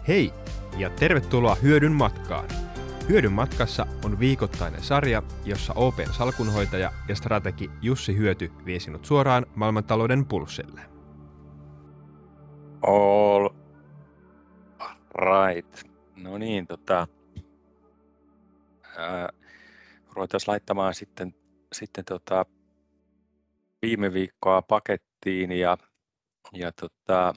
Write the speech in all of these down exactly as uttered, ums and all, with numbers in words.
Hei ja tervetuloa Hyödyn matkaan. Hyödyn matkassa on viikoittainen sarja, jossa O P:n salkunhoitaja ja strategi Jussi Hyöty vie sinut suoraan maailmantalouden pulssille. All right. No niin, tota, ää, ruvetaan laittamaan sitten, sitten tota, viime viikkoa pakettiin ja, ja tota,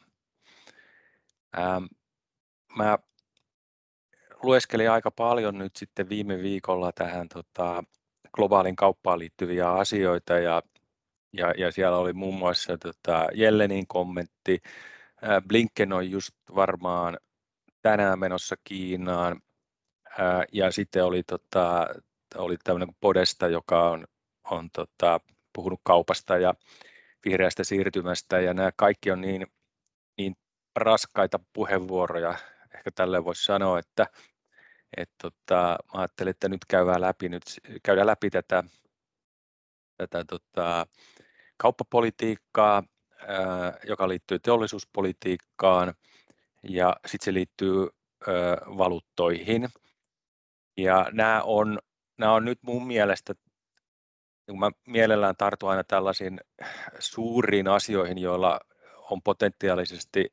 ää, mä lueskelin aika paljon nyt sitten viime viikolla tähän tota, globaalin kauppaan liittyviä asioita ja, ja, ja siellä oli muun muassa tota, Jellenin kommentti. Ää, Blinken on just varmaan tänään menossa Kiinaan. Ää, ja sitten oli, tota, oli tämmöinen Podesta, joka on, on tota, puhunut kaupasta ja vihreästä siirtymästä, ja nämä kaikki on niin, niin raskaita puheenvuoroja, ehkä tälleen voisi sanoa, että et, tota, mä ajattelin, että nyt käydään läpi, nyt käydään läpi tätä, tätä tota, kauppapolitiikkaa, ää, joka liittyy teollisuuspolitiikkaan, ja sitten se liittyy ää, valuuttoihin. Ja nämä on, nämä on nyt mun mielestä, kun mä mielellään tartun aina tällaisiin suuriin asioihin, joilla on potentiaalisesti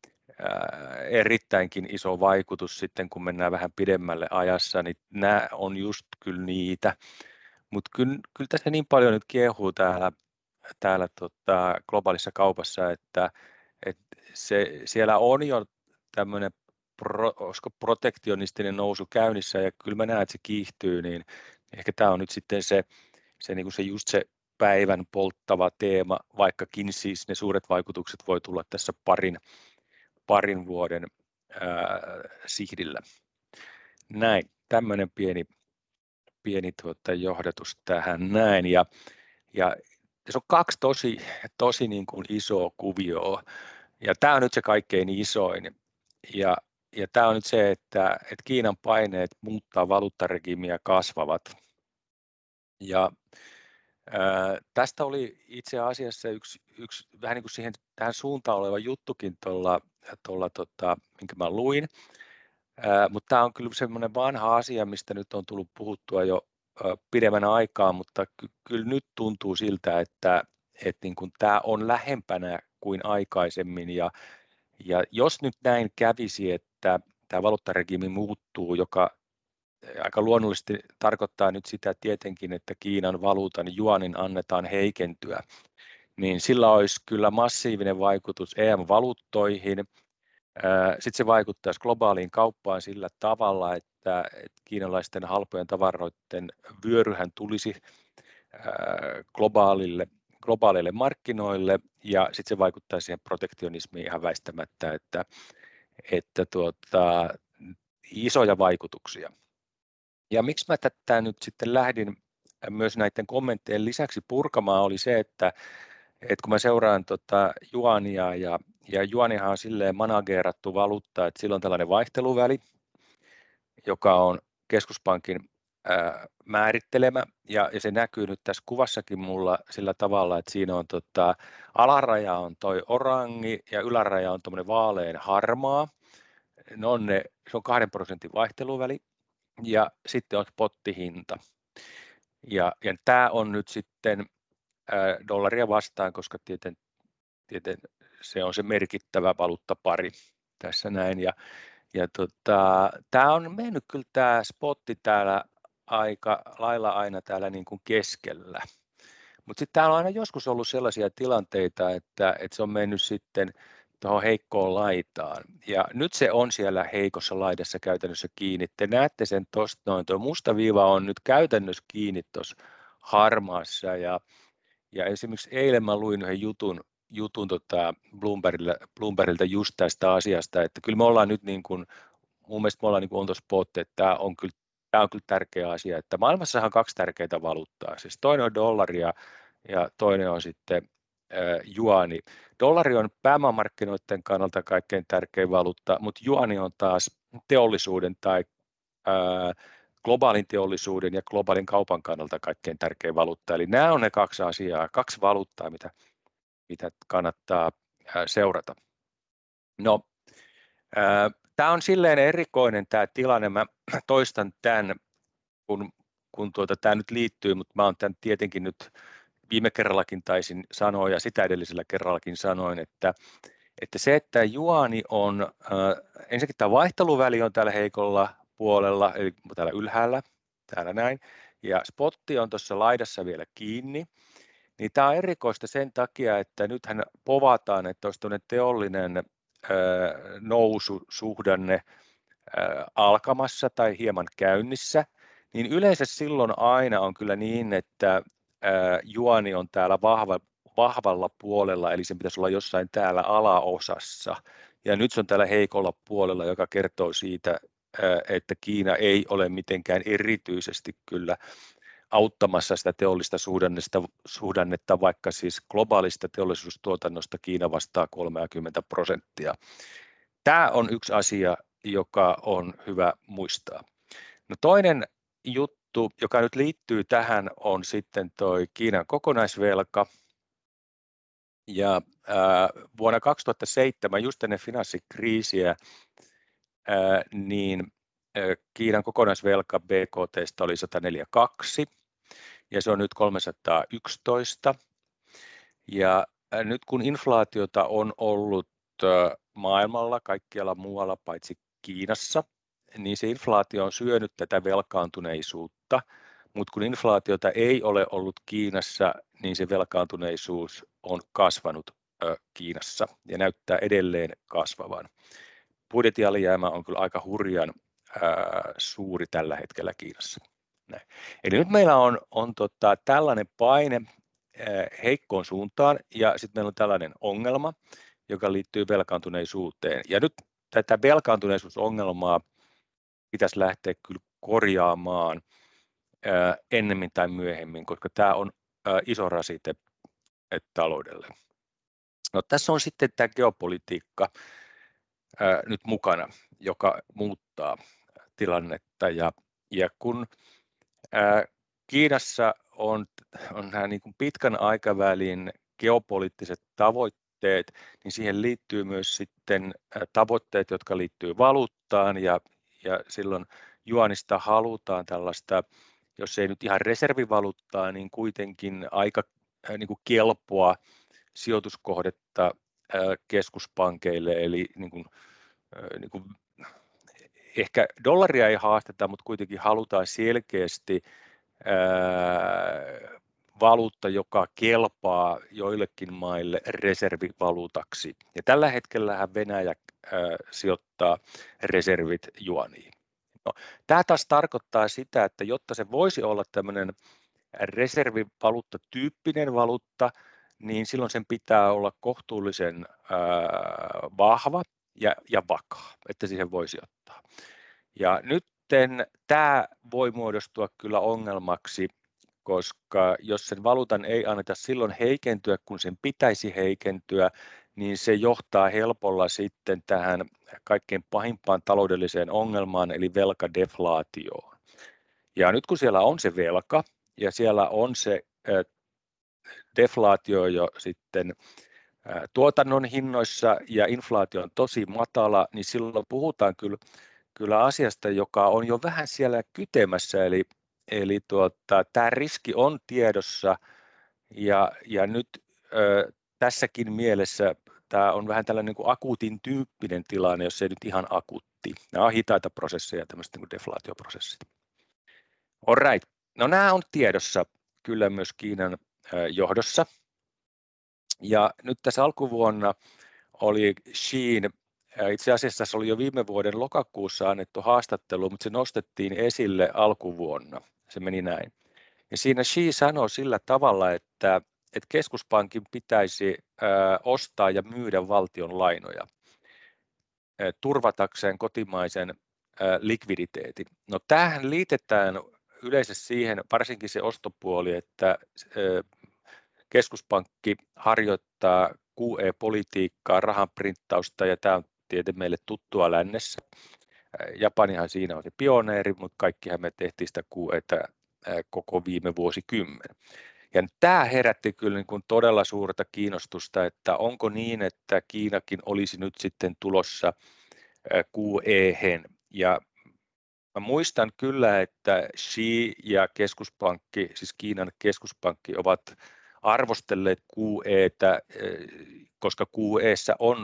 erittäinkin iso vaikutus sitten, kun mennään vähän pidemmälle ajassa, niin nämä on just kyllä niitä. Mutta kyllä, kyllä tässä niin paljon nyt kiehuu täällä, täällä tota, globaalissa kaupassa, että, että se, siellä on jo tämmöinen Pro, olisiko protektionistinen nousu käynnissä, ja kyllä mä näen, että se kiihtyy, niin ehkä tämä on nyt sitten se, se, niin kuin se just se päivän polttava teema, vaikkakin siis ne suuret vaikutukset voi tulla tässä parin, parin vuoden ää, sihdillä. Näin, tämmöinen pieni, pieni tuota, johdatus tähän näin, ja, ja tässä on kaksi tosi, tosi niin kuin isoa kuvioa, ja tämä on nyt se kaikkein isoin, ja Ja tämä on nyt se, että, että Kiinan paineet muuttaa valuuttaregiimiä kasvavat. Ja ää, tästä oli itse asiassa yksi, yksi vähän niin kuin siihen, tähän suuntaan oleva juttukin tuolla, tuolla tota, minkä mä luin. Ää, mutta tämä on kyllä semmoinen vanha asia, mistä nyt on tullut puhuttua jo ää, pidemmän aikaa, mutta ky- kyllä nyt tuntuu siltä, että, että niin kuin tämä on lähempänä kuin aikaisemmin. Ja Ja jos nyt näin kävisi, että tämä valuuttaregiimi muuttuu, joka aika luonnollisesti tarkoittaa nyt sitä tietenkin, että Kiinan valuutan juanin annetaan heikentyä, niin sillä olisi kyllä massiivinen vaikutus E M-valuuttoihin. Sitten se vaikuttaisi globaaliin kauppaan sillä tavalla, että kiinalaisten halpojen tavaroiden vyöryhän tulisi globaalille globaaleille markkinoille, ja sitten se vaikuttaa siihen protektionismiin ihan väistämättä, että, että tuota, isoja vaikutuksia. Ja miksi mä tätä nyt sitten lähdin myös näiden kommenttien lisäksi purkamaan oli se, että, että kun mä seuraan tota juania, ja, ja juanihan on silleen manageerattu valuutta, että sillä on tällainen vaihteluväli, joka on keskuspankin määrittelemä, ja, ja se näkyy nyt tässä kuvassakin mulla sillä tavalla, että siinä on tota, alaraja on toi orangi ja yläraja on tuommoinen vaalean harmaa. Ne on ne, se on kahden prosentin vaihteluväli, ja sitten on spottihinta. Ja, ja tämä on nyt sitten ää, dollaria vastaan, koska tieten, tieten se on se merkittävä valuuttapari tässä näin. Ja, ja tota, tämä on mennyt kyllä tämä spotti täällä aika lailla aina täällä niin kuin keskellä. Mutta sitten täällä on aina joskus ollut sellaisia tilanteita, että, että se on mennyt sitten tuohon heikkoon laitaan. Ja nyt se on siellä heikossa laidassa käytännössä kiinni. Te näette sen tuosta noin. Tuo musta viiva on nyt käytännössä kiinni tuossa harmaassa. Ja, ja esimerkiksi eilen mä luin yhden jutun, jutun tota Bloombergilta, Bloombergilta just tästä asiasta, että kyllä me ollaan nyt niin kuin, mun mielestä me ollaan niin kuin on tuossa spotti, että tämä on kyllä Tämä on kyllä tärkeä asia, että maailmassahan on kaksi tärkeää valuuttaa. Siis toinen on dollari ja, ja toinen on sitten äh, juani. Dollari on pääomamarkkinoiden kannalta kaikkein tärkein valuutta, mutta juani on taas teollisuuden tai äh, globaalin teollisuuden ja globaalin kaupan kannalta kaikkein tärkein valuutta. Eli nämä on ne kaksi asiaa, kaksi valuuttaa, mitä, mitä kannattaa äh, seurata. No, äh, tämä on silleen erikoinen tämä tilanne. Mä toistan tämän, kun, kun tuota, tämä nyt liittyy, mutta mä oon tämän tietenkin nyt viime kerrallakin taisin sanoa ja sitä edellisellä kerrallakin sanoin, että, että se, että juani on, äh, ensinnäkin tämä vaihteluväli on täällä heikolla puolella, eli täällä ylhäällä, täällä näin, ja spotti on tuossa laidassa vielä kiinni, niin tämä on erikoista sen takia, että nythän povataan, että olisi tuollainen teollinen äh, noususuhdanne äh, alkamassa tai hieman käynnissä, niin yleensä silloin aina on kyllä niin, että juani on täällä vahva, vahvalla puolella, eli sen pitäisi olla jossain täällä alaosassa. Ja nyt se on täällä heikolla puolella, joka kertoo siitä, että Kiina ei ole mitenkään erityisesti kyllä auttamassa sitä teollista suhdannetta, suhdannetta vaikka siis globaalista teollisuustuotannosta Kiina vastaa kolmekymmentä prosenttia. Tämä on yksi asia, joka on hyvä muistaa. No toinen juttu, joka nyt liittyy tähän, on sitten toi Kiinan kokonaisvelka. Ja ää, vuonna kaksituhattaseitsemän, just ennen finanssikriisiä, ää, niin ää, Kiinan kokonaisvelka B K T:stä oli sata neljäkymmentäkaksi ja se on nyt kolmesataayksitoista. Ja ää, nyt kun inflaatiota on ollut ää, maailmalla, kaikkialla muualla paitsi Kiinassa, niin se inflaatio on syönyt tätä velkaantuneisuutta, mutta kun inflaatiota ei ole ollut Kiinassa, niin se velkaantuneisuus on kasvanut ö, Kiinassa ja näyttää edelleen kasvavan. Budjettialijäämä on kyllä aika hurjan ö, suuri tällä hetkellä Kiinassa. Näin. Eli nyt meillä on, on tota, tällainen paine ö, heikkoon suuntaan ja sitten meillä on tällainen ongelma, joka liittyy velkaantuneisuuteen. Ja nyt tätä velkaantuneisuusongelmaa pitäisi lähteä kyllä korjaamaan ää, ennemmin tai myöhemmin, koska tämä on ää, iso rasite taloudelle. No, tässä on sitten tämä geopolitiikka ää, nyt mukana, joka muuttaa tilannetta. Ja, ja kun ää, Kiinassa on, on nämä niin kuin pitkän aikavälin geopoliittiset tavoitteet, niin siihen liittyy myös sitten ää, tavoitteet, jotka liittyy valuuttaan ja Ja silloin juanista halutaan tällaista, jos ei nyt ihan reservivaluuttaa, niin kuitenkin aika äh, niin kuin kelpoa sijoituskohdetta äh, keskuspankeille. Eli niin kuin, äh, niin kuin, ehkä dollaria ei haasteta, mutta kuitenkin halutaan selkeästi äh, valuutta, joka kelpaa joillekin maille reservivaluutaksi. Ja tällä hetkellähän Venäjä äh, sijoittaa reservit juaniin. No, tämä taas tarkoittaa sitä, että jotta se voisi olla tämmöinen reservivaluutta-tyyppinen valuutta, niin silloin sen pitää olla kohtuullisen äh, vahva ja, ja vakaa, että siihen voisi ottaa. Ja nyt tämä voi muodostua kyllä ongelmaksi, koska jos sen valuutan ei anneta silloin heikentyä, kun sen pitäisi heikentyä, niin se johtaa helpolla sitten tähän kaikkein pahimpaan taloudelliseen ongelmaan, eli velkadeflaatioon. Ja nyt kun siellä on se velka, ja siellä on se deflaatio jo sitten tuotannon hinnoissa, ja inflaatio on tosi matala, niin silloin puhutaan kyllä, kyllä asiasta, joka on jo vähän siellä kytemässä, eli Eli tuota, tämä riski on tiedossa ja, ja nyt ö, tässäkin mielessä tämä on vähän tällainen niin kuin akuutin tyyppinen tilanne, jos ei nyt ihan akuutti. Nämä on hitaita prosesseja, tämmöiset niin kuin deflaatioprosessit. All right. No, nämä on tiedossa kyllä myös Kiinan ö, johdossa. Ja nyt tässä alkuvuonna oli Xiin, itse asiassa tässä oli jo viime vuoden lokakuussa annettu haastattelu, mutta se nostettiin esille alkuvuonna. Se meni näin. Ja siinä Xi sanoi sillä tavalla, että, että keskuspankin pitäisi ää, ostaa ja myydä valtion lainoja ää, turvatakseen kotimaisen ää, likviditeetin. No, tämähän liitetään yleensä siihen, varsinkin se ostopuoli, että ää, keskuspankki harjoittaa Q E-politiikkaa, rahanprinttausta, ja tämä on tietenkin meille tuttua lännessä. Japanihan siinä on se pioneeri, mutta kaikkihan me tehtiin sitä Q E:tä koko viime vuosikymmen. Ja tämä herätti kyllä niin kuin todella suurta kiinnostusta, että onko niin, että Kiinakin olisi nyt sitten tulossa Q E:hen. Ja mä muistan kyllä, että Xi ja keskuspankki, siis Kiinan keskuspankki, ovat arvostelleet Q E:tä, koska Q E:ssä on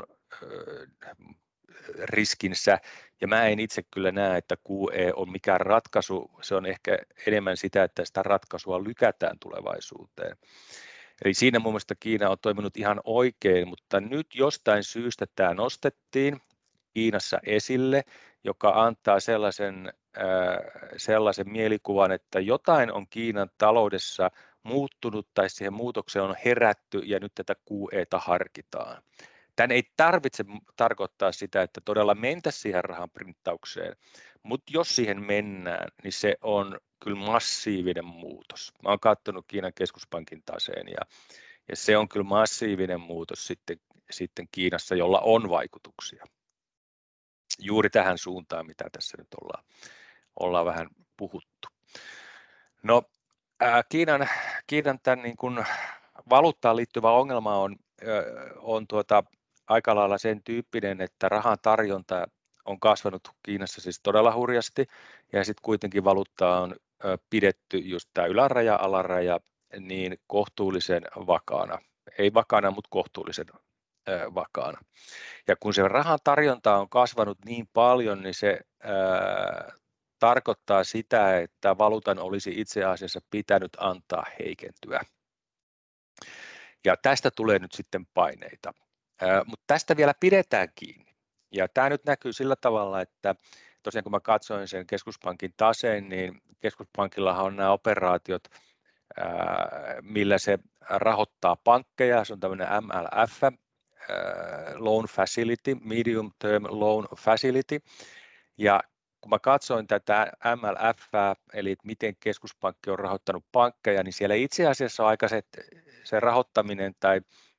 riskinsä, ja mä en itse kyllä näe, että Q E on mikään ratkaisu, se on ehkä enemmän sitä, että sitä ratkaisua lykätään tulevaisuuteen. Eli siinä mun mielestä Kiina on toiminut ihan oikein, mutta nyt jostain syystä tämä nostettiin Kiinassa esille, joka antaa sellaisen, äh, sellaisen mielikuvan, että jotain on Kiinan taloudessa muuttunut tai siihen muutokseen on herätty ja nyt tätä Q E:tä harkitaan. Tän ei tarvitse tarkoittaa sitä, että todella mentäisiin siihen rahan printtaukseen, mutta jos siihen mennään, niin se on kyllä massiivinen muutos. Mä oon katsonut Kiinan keskuspankin taseen ja, ja se on kyllä massiivinen muutos sitten, sitten Kiinassa, jolla on vaikutuksia. Juuri tähän suuntaan, mitä tässä nyt ollaan, ollaan vähän puhuttu. No, ää, Kiinan, Kiinan tämän niin kuin valuuttaan liittyvä ongelma on, on tuota, aika lailla sen tyyppinen, että rahan tarjonta on kasvanut Kiinassa siis todella hurjasti, ja sitten kuitenkin valuuttaa on pidetty just tämä yläraja, alaraja, niin kohtuullisen vakaana. Ei vakaana, mutta kohtuullisen vakaana. Ja kun se rahan tarjonta on kasvanut niin paljon, niin se ää, tarkoittaa sitä, että valuutan olisi itse asiassa pitänyt antaa heikentyä. Ja tästä tulee nyt sitten paineita. Ää, mutta tästä vielä pidetään kiinni. Ja tämä nyt näkyy sillä tavalla, että tosiaan kun mä katsoin sen keskuspankin taseen, niin keskuspankillahan on nämä operaatiot, ää, millä se rahoittaa pankkeja. Se on tämmöinen M L F, Loan Facility, Medium Term Loan Facility, ja kun mä katsoin tätä M L F, eli miten keskuspankki on rahoittanut pankkeja, niin siellä itse asiassa aikaiset se rahoittaminen tai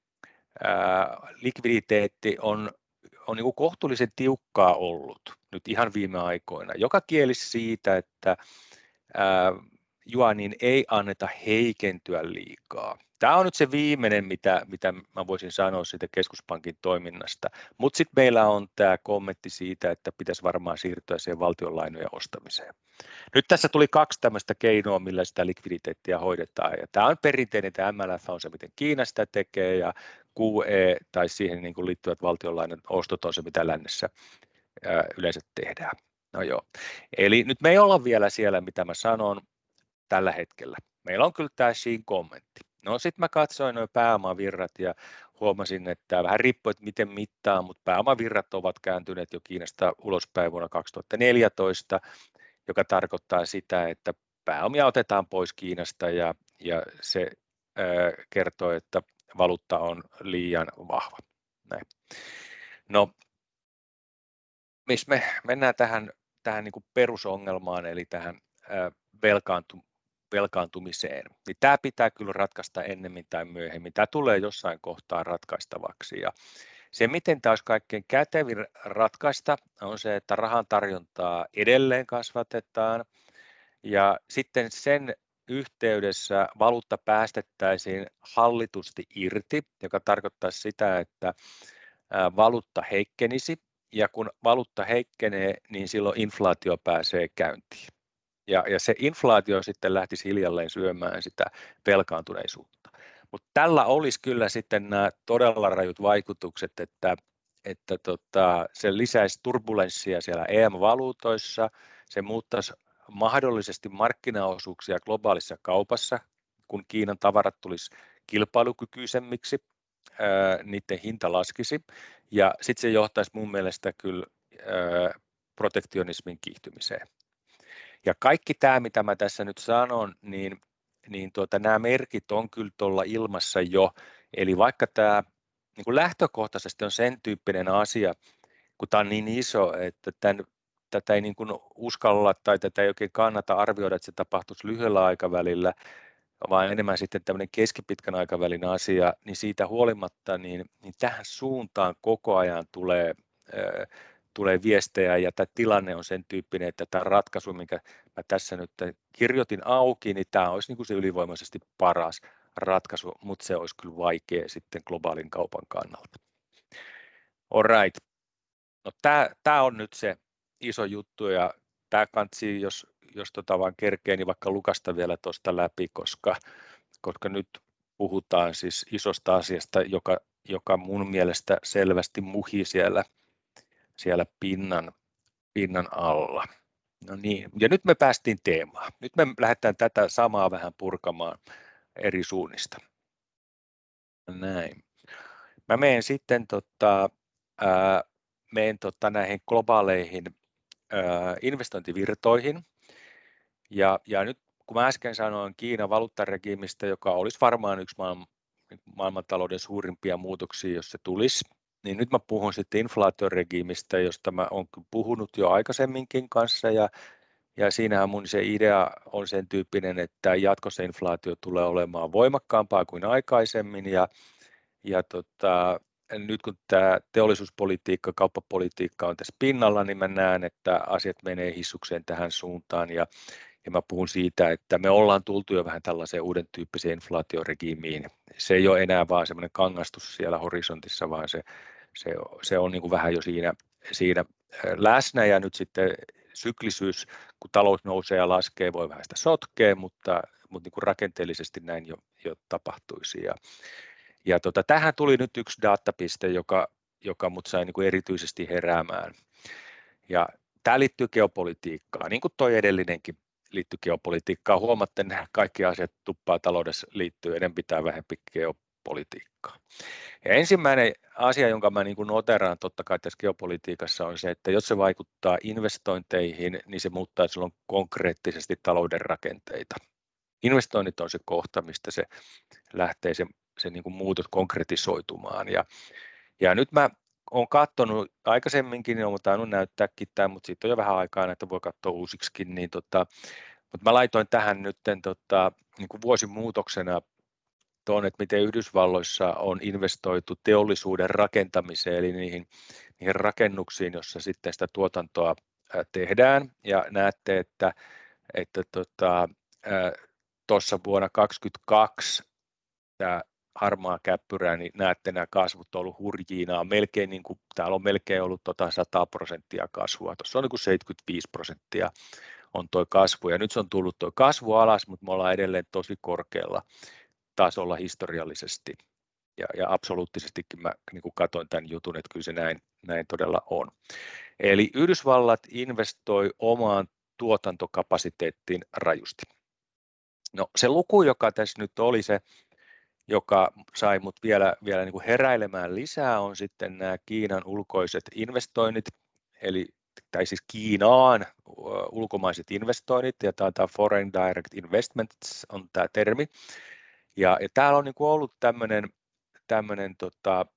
ää, likviditeetti on, on niin kuin kohtuullisen tiukkaa ollut nyt ihan viime aikoina, joka kielisi siitä, että ää, juanin ei anneta heikentyä liikaa. Tämä on nyt se viimeinen, mitä, mitä mä voisin sanoa siitä keskuspankin toiminnasta, mutta sitten meillä on tämä kommentti siitä, että pitäisi varmaan siirtyä siihen valtionlainojen ostamiseen. Nyt tässä tuli kaksi tämmöistä keinoa, millä sitä likviditeettiä hoidetaan, ja tämä on perinteinen, tämä M L F on se, miten Kiina sitä tekee, ja Q E tai siihen niin kuin liittyvät valtionlainan ostot on se, mitä lännessä ää, yleensä tehdään. No joo, eli nyt me ei olla vielä siellä, mitä mä sanon tällä hetkellä. Meillä on kyllä tämä Xin kommentti. No sitten mä katsoin nuo pääomavirrat ja huomasin, että vähän riippuu, että miten mittaa, mutta pääomavirrat ovat kääntyneet jo Kiinasta ulospäin vuonna kaksituhattaneljätoista, joka tarkoittaa sitä, että pääomia otetaan pois Kiinasta ja, ja se ää, kertoo, että valuutta on liian vahva. Näin. No, missä me mennään tähän, tähän niin kuin perusongelmaan, eli tähän ää, velkaantumiseen. velkaantumiseen, niin tämä pitää kyllä ratkaista ennemmin tai myöhemmin. Tämä tulee jossain kohtaa ratkaistavaksi. Ja se, miten tämä olisi kaikkein kätevin ratkaista, on se, että rahan tarjontaa edelleen kasvatetaan ja sitten sen yhteydessä valuutta päästettäisiin hallitusti irti, joka tarkoittaa sitä, että valuutta heikkenisi ja kun valuutta heikkenee, niin silloin inflaatio pääsee käyntiin. Ja, ja se inflaatio sitten lähtisi hiljalleen syömään sitä velkaantuneisuutta. Mutta tällä olisi kyllä sitten nämä todella rajut vaikutukset, että, että tota, se lisäisi turbulenssia siellä E M-valuutoissa, se muuttaisi mahdollisesti markkinaosuuksia globaalissa kaupassa, kun Kiinan tavarat tulisi kilpailukykyisemmiksi, ää, niiden hinta laskisi, ja sitten se johtaisi mun mielestä kyllä ää, protektionismin kiihtymiseen. Ja kaikki tämä, mitä mä tässä nyt sanon, niin, niin tuota, nämä merkit on kyllä tuolla ilmassa jo. Eli vaikka tämä niin kuin lähtökohtaisesti on sen tyyppinen asia, kun tämä on niin iso, että tämän, tätä ei niin kuin uskalla tai tätä ei oikein kannata arvioida, että se tapahtuisi lyhyellä aikavälillä, vaan enemmän sitten tämmöinen keskipitkän aikavälin asia, niin siitä huolimatta niin, niin tähän suuntaan koko ajan tulee ää, tulee viestejä ja tämä tilanne on sen tyyppinen, että tämä ratkaisu, minkä mä tässä nyt kirjoitin auki, niin tämä olisi niin kuin se ylivoimaisesti paras ratkaisu, mutta se olisi kyllä vaikea sitten globaalin kaupan kannalta. All right. No tämä, tämä on nyt se iso juttu ja tämä kansi, jos, jos tota vaan kerkee, niin vaikka lukasta vielä tuosta läpi, koska, koska nyt puhutaan siis isosta asiasta, joka, joka mun mielestä selvästi muhii siellä, siellä pinnan, pinnan alla. No niin, ja nyt me päästiin teemaan. Nyt me lähdetään tätä samaa vähän purkamaan eri suunnista. Näin. Mä menen sitten tota, ää, menen tota näihin globaaleihin ää, investointivirtoihin. Ja, ja nyt kun mä äsken sanoin Kiinan valuuttaregiimistä, joka olisi varmaan yksi maailman, maailmantalouden suurimpia muutoksia, jos se tulisi, niin nyt mä puhun sitten inflaatioregiimistä, josta mä olen puhunut jo aikaisemminkin kanssa, ja, ja siinähän mun se idea on sen tyyppinen, että jatkossa inflaatio tulee olemaan voimakkaampaa kuin aikaisemmin, ja, ja tota, nyt kun tämä teollisuuspolitiikka, kauppapolitiikka on tässä pinnalla, niin mä näen, että asiat menee hissukseen tähän suuntaan, ja Ja mä puhun siitä, että me ollaan tultu jo vähän tällaiseen uuden tyyppiseen inflaatioregiimiin. Se ei ole enää vaan semmoinen kangastus siellä horisontissa, vaan se, se, se on niin kuin vähän jo siinä, siinä läsnä. Ja nyt sitten syklisyys, kun talous nousee ja laskee, voi vähän sitä sotkea, mutta, mutta niin kuin rakenteellisesti näin jo, jo tapahtuisi. Ja, ja tota, tähän tuli nyt yksi datapiste, joka, joka mut sai niin kuin erityisesti heräämään. Ja tämä liittyy geopolitiikkaan, niin kuin tuo edellinenkin liittyy geopolitiikkaan. Huomaatte, että kaikki asiat tuppaa taloudessa liittyy enemmän tai vähempi geopolitiikkaan. Ja ensimmäinen asia, jonka mä niin kuin noteraan totta kai tässä geopolitiikassa on se, että jos se vaikuttaa investointeihin, niin se muuttaa silloin konkreettisesti talouden rakenteita. Investoinnit on se kohta, mistä se lähtee se, se niin kuin muutos konkretisoitumaan. Ja, ja nyt mä olen katsonut aikaisemminkin, niin olen tainnut näyttääkin tämän, mutta siitä on jo vähän aikaa, että voi katsoa uusiksikin, niin tota, mutta mä laitoin tähän nyt tota, niin kuin vuosimuutoksena tuon, että miten Yhdysvalloissa on investoitu teollisuuden rakentamiseen, eli niihin, niihin rakennuksiin, jossa sitten sitä tuotantoa tehdään, ja näette, että että tota, tuossa vuonna kaksituhattakaksikymmentäkaksi tämä harmaa käppyrä, niin näette, nämä kasvut on ollut hurjina, melkein niin kuin, täällä on melkein ollut tota sata prosenttia kasvua, tuossa on niin kuin seitsemänkymmentäviisi prosenttia on tuo kasvu, ja nyt se on tullut tuo kasvu alas, mutta me ollaan edelleen tosi korkealla tasolla historiallisesti, ja, ja absoluuttisestikin mä niin kuin katsoin tämän jutun, että kyllä se näin, näin todella on. Eli Yhdysvallat investoi omaan tuotantokapasiteettiin rajusti. No se luku, joka tässä nyt oli se, joka sai mut vielä, vielä niin kuin heräilemään lisää, on sitten nämä Kiinan ulkoiset investoinnit, eli tai siis Kiinaan ulkomaiset investoinnit, ja tämä, tämä Foreign Direct Investments on tämä termi. Ja, ja täällä on niin kuin ollut tämmöinen, tämmöinen tota,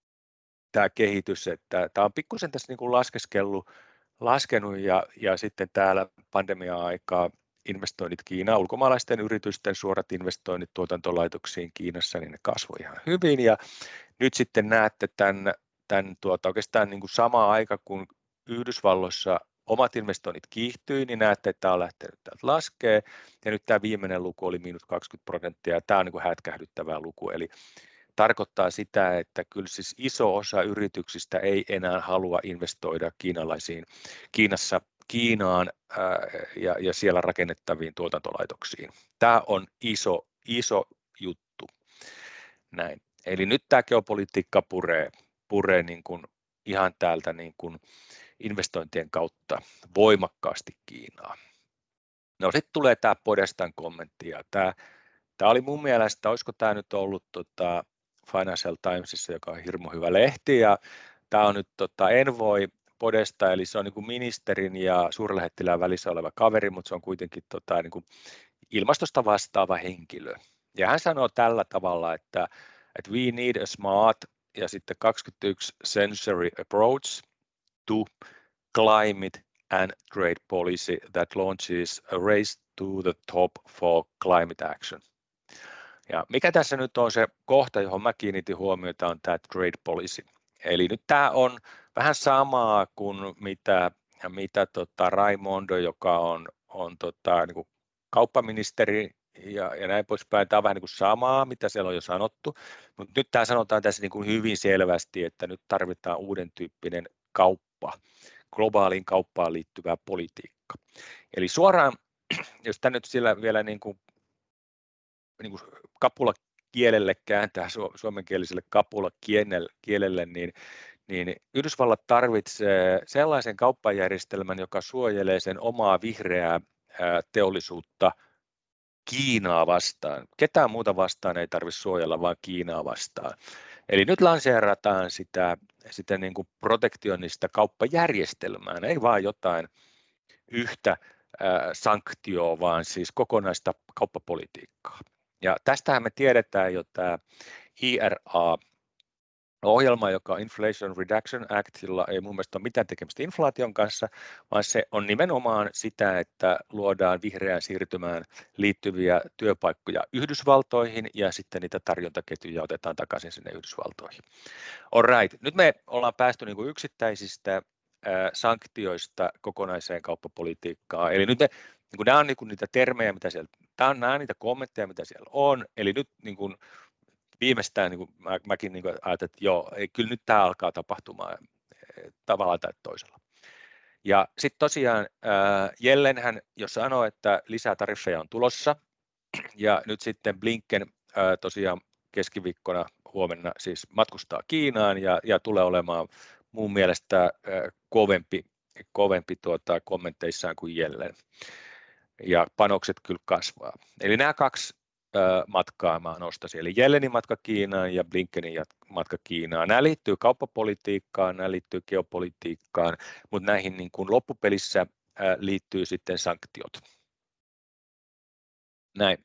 tämä kehitys, että tämä on pikkusen tässä niin kuin laskeskellut, laskenut, ja, ja sitten täällä pandemia-aikaa investoinnit Kiinaan, ulkomaalaisten yritysten suorat investoinnit tuotantolaitoksiin Kiinassa, niin ne kasvoi ihan hyvin, ja nyt sitten näette tämän, tämän tuota, oikeastaan niin kuin sama aika, kun Yhdysvalloissa omat investoinnit kiihtyi, niin näette, että tämä on lähtenyt täältä laskee, ja nyt tämä viimeinen luku oli miinus kaksikymmentä prosenttia, ja tämä on niin kuin hätkähdyttävä luku, eli tarkoittaa sitä, että kyllä siis iso osa yrityksistä ei enää halua investoida kiinalaisiin, Kiinassa, Kiinaan ää, ja, ja siellä rakennettaviin tuotantolaitoksiin. Tämä on iso, iso juttu. Näin. Eli nyt tämä geopolitiikka puree, puree niin kuin ihan täältä niin kuin investointien kautta voimakkaasti Kiinaan. No sitten tulee tämä Podestan kommentti, ja tämä, tämä oli mun mielestä, olisiko tämä nyt ollut tota Financial Timesissa, joka on hirmu hyvä lehti, ja tämä on nyt tota Envoy Podesta, eli se on niin kuin ministerin ja suurlähettilään välissä oleva kaveri, mutta se on kuitenkin tota, niin kuin ilmastosta vastaava henkilö. Ja hän sanoo tällä tavalla, että, että we need a smart ja sitten kaksikymmentäyksi century approach to climate and trade policy that launches a race to the top for climate action. Ja mikä tässä nyt on se kohta, johon mä kiinnitin huomiota, on tämä trade policy. Eli nyt tämä on vähän samaa kuin mitä, mitä tota Raimondo, joka on, on tota, niin kuin kauppaministeri ja, ja näin poispäin. Tämä on vähän niin kuin samaa, mitä siellä on jo sanottu, mutta nyt tämä sanotaan tässä niin kuin hyvin selvästi, että nyt tarvitaan uuden tyyppinen kauppa kauppa, globaaliin kauppaan liittyvää politiikka. Eli suoraan, jos tämä nyt sillä vielä niin kuin, niin kuin kapulakielelle kääntää, suomenkieliselle kapulakielelle, niin, niin Yhdysvallat tarvitsee sellaisen kauppajärjestelmän, joka suojelee sen omaa vihreää teollisuutta Kiinaa vastaan. Ketään muuta vastaan ei tarvitse suojella, vaan Kiinaa vastaan. Eli nyt lanseerataan sitä, sitä niin kuin protektionista kauppajärjestelmää, ei vaan jotain yhtä äh, sanktioa, vaan siis kokonaista kauppapolitiikkaa. Ja tästähän me tiedetään jo tämä I R A-ohjelma, joka on Inflation Reduction Act, jolla ei mun mielestä ole mitään tekemistä inflaation kanssa, vaan se on nimenomaan sitä, että luodaan vihreään siirtymään liittyviä työpaikkoja Yhdysvaltoihin ja sitten niitä tarjontaketjuja otetaan takaisin sinne Yhdysvaltoihin. All right. Nyt me ollaan päästy niin kuin yksittäisistä ää, sanktioista kokonaiseen kauppapolitiikkaan. Eli nyt me, niin kuin nämä on niin kuin niitä termejä, mitä siellä, tämä on, nämä on niitä kommentteja, mitä siellä on. Eli nyt niin kuin viimeistään niin kuin mä, mäkin niin kuin ajattelin, että joo, ei, kyllä nyt tämä alkaa tapahtumaan tavallaan tai toisella. Ja sitten tosiaan äh, Jellenhän jo sanoi, että lisää tariffeja on tulossa, ja nyt sitten Blinken äh, tosiaan keskiviikkona huomenna siis matkustaa Kiinaan ja, ja tulee olemaan mun mielestä äh, kovempi, kovempi tuota, kommenteissaan kuin Jellen. Ja panokset kyllä kasvaa. Eli nämä kaksi matkaa mä nostaisin, eli Jellenin matka Kiinaan ja Blinkenin matka Kiinaan. Nämä liittyy kauppapolitiikkaan, nämä liittyy geopolitiikkaan, mutta näihin niin kuin loppupelissä liittyy sitten sanktiot. Näin.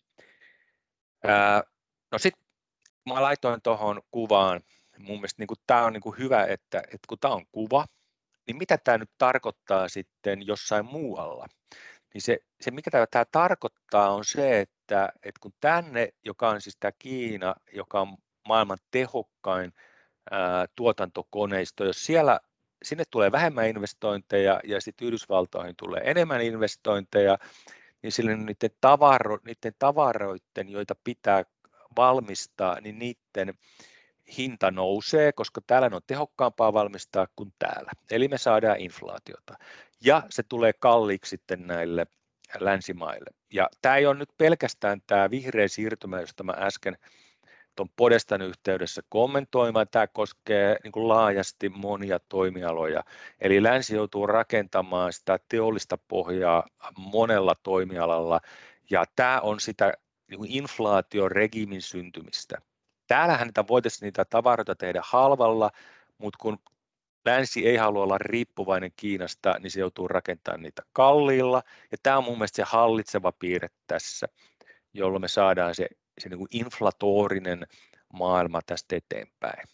No sitten mä laitoin tuohon kuvaan, mun mielestä niin kuin tämä on niin kuin hyvä, että, että kun tämä on kuva, niin mitä tämä nyt tarkoittaa sitten jossain muualla? Niin se, se mikä tämä, tämä tarkoittaa on se, että, että kun tänne, joka on siis tämä Kiina, joka on maailman tehokkain ää, tuotantokoneisto, jos siellä, sinne tulee vähemmän investointeja ja sitten Yhdysvaltoihin tulee enemmän investointeja, niin silloin niiden, tavaro, niiden tavaroiden, joita pitää valmistaa, niin niiden hinta nousee, koska täällä on tehokkaampaa valmistaa kuin täällä. Eli me saadaan inflaatiota. Ja se tulee kalliiksi sitten näille länsimaille. Ja tämä ei ole nyt pelkästään tämä vihreä siirtymä, josta mä äsken tuon Podestan yhteydessä kommentoin, vaan tämä koskee niin kuin laajasti monia toimialoja. Eli länsi joutuu rakentamaan sitä teollista pohjaa monella toimialalla, ja tämä on sitä niin kuin inflaatioregiimin syntymistä. Täällähän niitä voitaisiin niitä tavaroita tehdä halvalla, mutta kun länsi ei halua olla riippuvainen Kiinasta, niin se joutuu rakentamaan niitä kalliilla. Ja tämä on mun mielestä se hallitseva piirre tässä, jolloin me saadaan se, se niin kuin inflatorinen maailma tästä eteenpäin.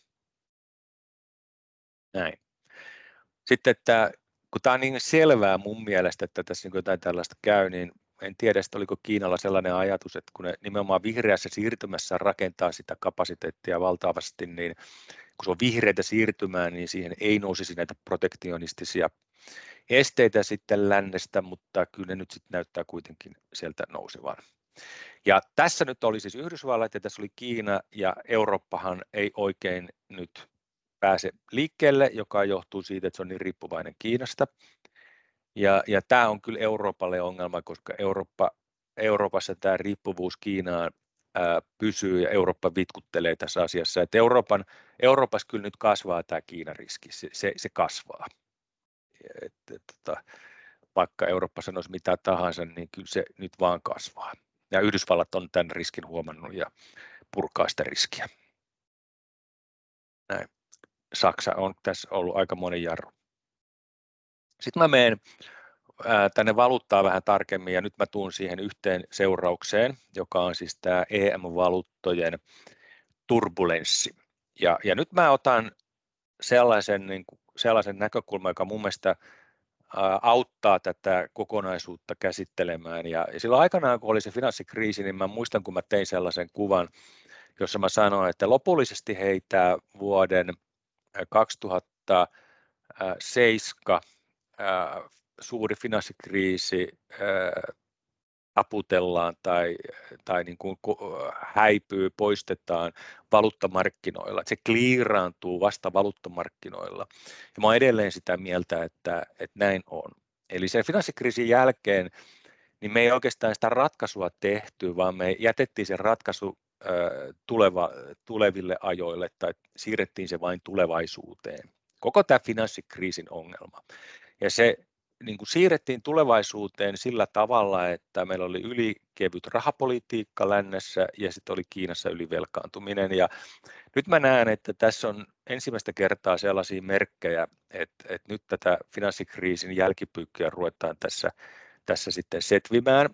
Näin. Sitten, että kun tämä on niin selvää mun mielestä, että tässä niin jotain tällaista käy, niin en tiedä, että oliko Kiinalla sellainen ajatus, että kun ne nimenomaan vihreässä siirtymässä rakentaa sitä kapasiteettia valtavasti, niin kun se on vihreätä siirtymää, niin siihen ei nousisi näitä protektionistisia esteitä sitten lännestä, mutta kyllä ne nyt sitten näyttää kuitenkin sieltä nousevan. Ja tässä nyt oli siis Yhdysvallat ja tässä oli Kiina, ja Eurooppahan ei oikein nyt pääse liikkeelle, joka johtuu siitä, että se on niin riippuvainen Kiinasta. Ja, ja tämä on kyllä Euroopalle ongelma, koska Eurooppa, Euroopassa tämä riippuvuus Kiinaan ää, pysyy ja Eurooppa vitkuttelee tässä asiassa. Että Euroopan, Euroopassa kyllä nyt kasvaa tämä Kiinan riski, se, se, se kasvaa. Et, et, et, vaikka Eurooppa sanoisi mitä tahansa, niin kyllä se nyt vaan kasvaa. Ja Yhdysvallat on tämän riskin huomannut ja purkaa sitä riskiä. Näin. Saksa on tässä ollut aika monen jarru. Sitten mä menen tänne valuuttaa vähän tarkemmin ja nyt mä tuun siihen yhteen seuraukseen, joka on siis tämä E M-valuuttojen turbulenssi. Ja, ja nyt mä otan sellaisen, niin kuin, sellaisen näkökulman, joka mun mielestä ää, auttaa tätä kokonaisuutta käsittelemään. Ja, ja silloin aikanaan, kun oli se finanssikriisi, niin mä muistan, kun mä tein sellaisen kuvan, jossa mä sanoin, että lopullisesti heitä vuoden kaksituhattaseitsemän ää, suuri finanssikriisi ää, taputellaan tai, tai niin kuin häipyy, poistetaan valuuttamarkkinoilla. Se kliiraantuu vasta valuuttamarkkinoilla. Ja mä olen edelleen sitä mieltä, että, että näin on. Eli sen finanssikriisin jälkeen niin me ei oikeastaan sitä ratkaisua tehty, vaan me jätettiin se ratkaisu tuleva, tuleville ajoille tai siirrettiin se vain tulevaisuuteen. Koko tämä finanssikriisin ongelma. Ja se niin kuin siirrettiin tulevaisuuteen sillä tavalla, että meillä oli ylikevyt rahapolitiikka lännessä ja sitten oli Kiinassa ylivelkaantuminen. Ja nyt mä näen, että tässä on ensimmäistä kertaa sellaisia merkkejä, että, että nyt tätä finanssikriisin jälkipyykkiä ruvetaan tässä, tässä sitten setvimään.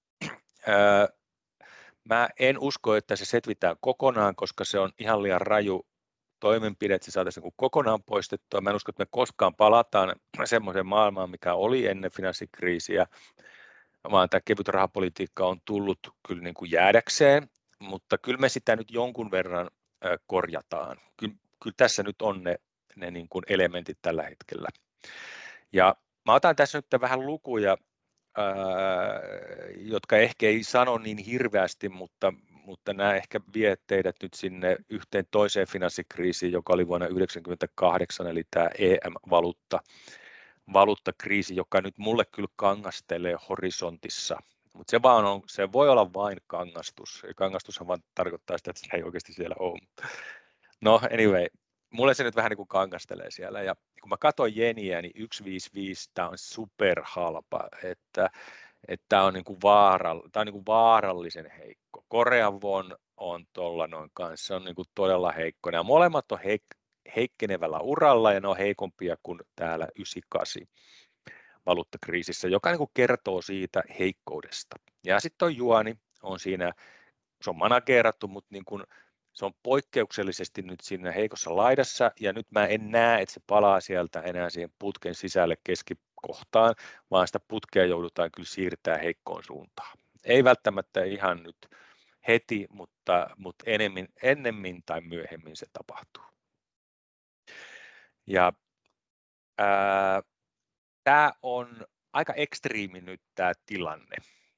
Mä en usko, että se setvitään kokonaan, koska se on ihan liian raju toimenpide, että se saataisiin kokonaan poistettua. Mä en usko, että me koskaan palataan semmoiseen maailmaan, mikä oli ennen finanssikriisiä, vaan tämä kevyt rahapolitiikka on tullut kyllä niin kuin jäädäkseen, mutta kyllä me sitä nyt jonkun verran korjataan. Kyllä, kyllä tässä nyt on ne, ne niin kuin elementit tällä hetkellä. Ja mä otan tässä nyt vähän lukuja, ää, jotka ehkä ei sano niin hirveästi, mutta mutta nämä ehkä vie teidät nyt sinne yhteen toiseen finanssikriisiin, joka oli vuonna yhdeksänkymmentäkahdeksan, eli tämä E M-valuutta, valuuttakriisi, joka nyt mulle kyllä kangastelee horisontissa. Mutta se, vaan on, se voi olla vain kangastus, ja kangastushan vaan tarkoittaa sitä, että se ei oikeasti siellä ole. No anyway, mulle se nyt vähän niin kuin kangastelee siellä, ja kun mä katson jeniä, niin yksi pilkku viisikymmentäviisi, tämä on superhalpa, että että tämä on, niin kuin vaarall- tämä on niin kuin vaarallisen heikko. Korean won on tuolla noin kanssa, se on niin kuin todella heikko. Nämä molemmat on heik- heikkenevällä uralla ja ne on heikompia kuin täällä yhdeksänkymmentäkahdeksan valuuttakriisissä, joka niin kuin kertoo siitä heikkoudesta. Ja sitten on juani, on siinä, se on manageerattu, mutta niin kuin se on poikkeuksellisesti nyt siinä heikossa laidassa, ja nyt mä en näe, että se palaa sieltä enää siihen putken sisälle keskikohtaan, vaan sitä putkea joudutaan kyllä siirtää heikkoon suuntaan. Ei välttämättä ihan nyt heti, mutta, mutta enemmän, ennemmin tai myöhemmin se tapahtuu. Ja tämä on aika ekstriimi nyt tämä tilanne.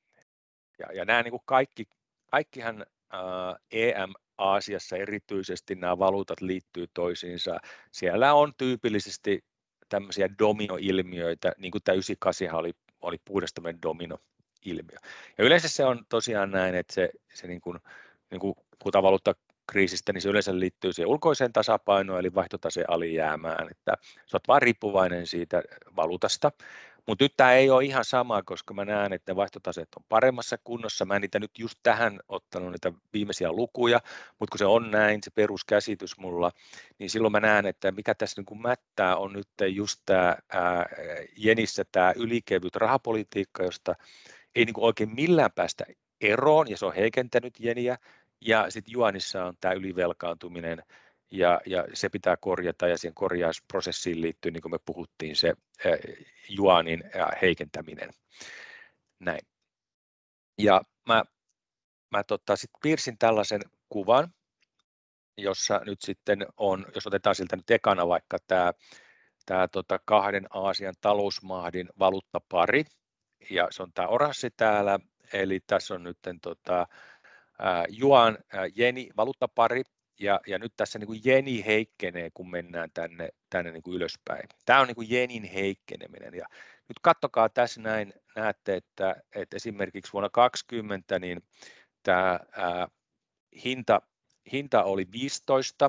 Ja, ja nämä niin kuin kaikki, kaikkihan ää, E M Aasiassa erityisesti nämä valuutat liittyy toisiinsa. Siellä on tyypillisesti tämmöisiä dominoilmiöitä, niin kuin tämä yhdeksänkymmentäkahdeksan oli, oli puhdas tämmöinen dominoilmiö. Ja yleensä se on tosiaan näin, että se, se niin kuin, niin kuin puhutaan valuuttakriisistä, niin se yleensä liittyy siihen ulkoiseen tasapainoon, eli vaihtotaseen alijäämään, että sä oot vaan riippuvainen siitä valuutasta. Mutta nyt tämä ei ole ihan sama, koska mä näen, että ne vaihtotaseet on paremmassa kunnossa. Mä en niitä nyt just tähän ottanut niitä viimeisiä lukuja, mutta kun se on näin, se peruskäsitys mulla, niin silloin mä näen, että mikä tässä niin kuin mättää on nyt just tämä ää, jenissä tämä ylikevyt rahapolitiikka, josta ei niin kuin oikein millään päästä eroon, ja se on heikentänyt jeniä, ja sitten juanissa on tämä ylivelkaantuminen, Ja, ja se pitää korjata, ja siihen korjausprosessiin liittyy, niin kuin me puhuttiin, se ää, juanin ää, heikentäminen. Näin. Ja mä, mä tota, sit piirsin tällaisen kuvan, jossa nyt sitten on, jos otetaan siltä nyt ekana vaikka tämä, tämä tota kahden Aasian talousmahdin valuuttapari, ja se on tämä oranssi täällä, eli tässä on nyt tota, ää, juan, ää, jeni valuuttapari, Ja, ja nyt tässä niin kuin jeni heikkenee, kun mennään tänne, tänne niin kuin ylöspäin. Tämä on niin kuin jenin heikkeneminen. Ja nyt katsokaa tässä näin, näette, että, että esimerkiksi vuonna kaksikymmentä niin tämä ää, hinta, hinta oli viisitoista,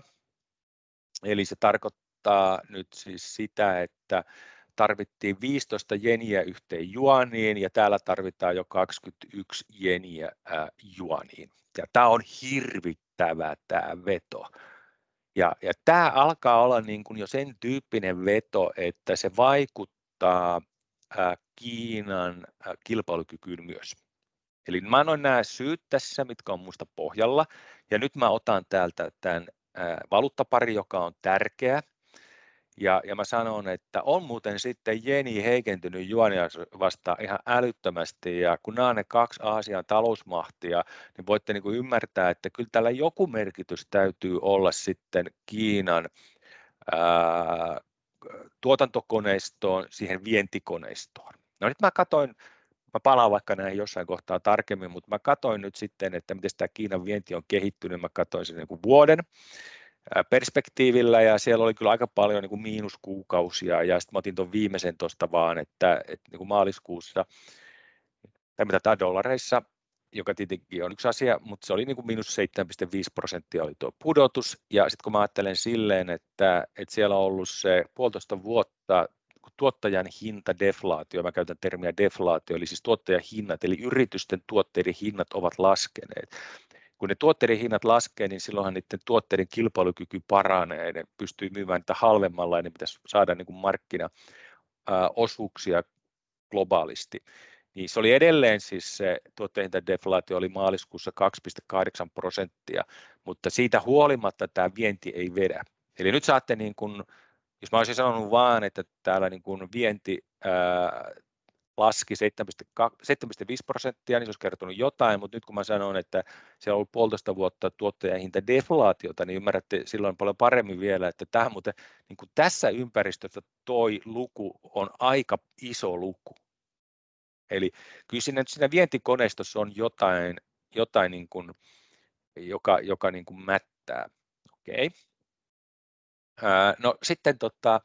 eli se tarkoittaa nyt siis sitä, että tarvittiin viisitoista jeniä yhteen juaniin, ja täällä tarvitaan jo kaksikymmentäyksi jeniä ää, juaniin. Ja tämä on hirvittävä tämä veto. Ja, ja tämä alkaa olla niin kuin jo sen tyyppinen veto, että se vaikuttaa ää, Kiinan ää, kilpailukykyyn myös. Eli mä annoin nämä syyt tässä, mitkä on minusta pohjalla, ja nyt mä otan täältä tämän ää, valuuttapari, joka on tärkeä. Ja, ja mä sanon, että on muuten sitten jeni heikentynyt juania vastaan ihan älyttömästi, ja kun nämä on ne kaksi Aasian talousmahtia, niin voitte niin kuin ymmärtää, että kyllä tällä joku merkitys täytyy olla sitten Kiinan ää, tuotantokoneistoon, siihen vientikoneistoon. No nyt mä katsoin Mä palaan vaikka näihin jossain kohtaa tarkemmin, mutta mä katsoin nyt sitten, että miten tämä Kiinan vienti on kehittynyt. Mä katsoin sen niin kuin vuoden perspektiivillä ja siellä oli kyllä aika paljon niin kuin miinuskuukausia ja sitten mä otin tuon viimeisen tuosta vaan, että, että niin kuin maaliskuussa, tai mitä tämä dollareissa, joka tietenkin on yksi asia, mutta se oli niin kuin miinus seitsemän pilkku viisi prosenttia oli tuo pudotus ja sitten kun mä ajattelen silleen, että, että siellä on ollut se puolitoista vuotta tuottajan hintadeflaatio, mä käytän termiä deflaatio, eli siis tuottajahinnat, eli yritysten tuotteiden hinnat ovat laskeneet. Kun ne tuotteiden hinnat laskee, niin silloinhan niiden tuotteiden kilpailukyky paranee, ne pystyy myymään niitä halvemmalla ja ne pitäisi saada niin kuin markkinaosuuksia globaalisti. Niin se oli edelleen siis se tuottajahintadeflaatio oli maaliskuussa kaksi pilkku kahdeksan prosenttia, mutta siitä huolimatta tämä vienti ei vedä. Eli nyt saatte niin kuin, jos mä olisin sanonut vaan, että täällä niin kuin vienti ää, laski seitsemän pilkku viisi prosenttia, niin se olisi kertonut jotain, mutta nyt kun mä sanon, että se on ollut puolitoista vuotta tuottajahintadeflaatiota, niin ymmärrätte silloin paljon paremmin vielä, että tämä, mutta niin kuin tässä ympäristössä toi luku on aika iso luku. Eli kyllä siinä, siinä vientikoneistossa on jotain, jotain niin kuin, joka, joka niin kuin mättää. Okei. Ää, no sitten tota,